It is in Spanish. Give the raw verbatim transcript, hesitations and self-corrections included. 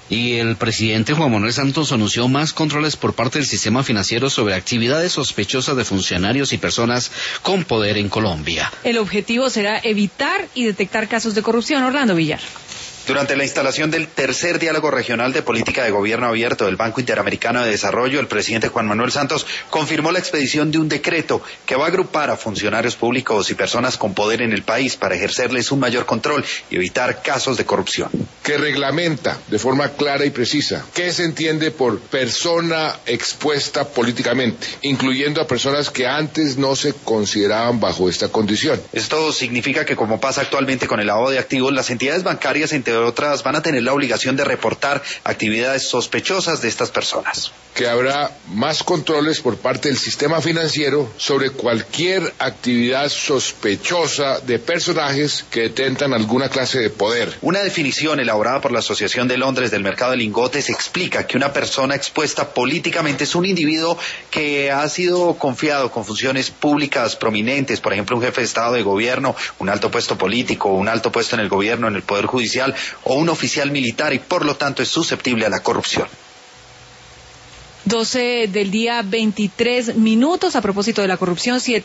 Y el presidente Juan Manuel Santos anunció más controles por parte del sistema financiero sobre actividades sospechosas de funcionarios y personas con poder en Colombia. El objetivo será evitar y detectar casos de corrupción. Orlando Villar. Durante la instalación del tercer diálogo regional de política de gobierno abierto del Banco Interamericano de Desarrollo, el presidente Juan Manuel Santos confirmó la expedición de un decreto que va a agrupar a funcionarios públicos y personas con poder en el país para ejercerles un mayor control y evitar casos de corrupción. Que reglamenta de forma clara y precisa qué se entiende por persona expuesta políticamente, incluyendo a personas que antes no se consideraban bajo esta condición. Esto significa que, como pasa actualmente con el lavado de activos, las entidades bancarias, entre otras, van a tener la obligación de reportar actividades sospechosas de estas personas. Que habrá más controles por parte del sistema financiero sobre cualquier actividad sospechosa de personajes que detentan alguna clase de poder. Una definición elaborada por la Asociación de Londres del Mercado de Lingotes explica que una persona expuesta políticamente es un individuo que ha sido confiado con funciones públicas prominentes, por ejemplo, un jefe de Estado de gobierno, un alto puesto político, un alto puesto en el gobierno, en el Poder Judicial, o un oficial militar, y por lo tanto es susceptible a la corrupción. doce del día, veintitrés minutos. A propósito de la corrupción, siete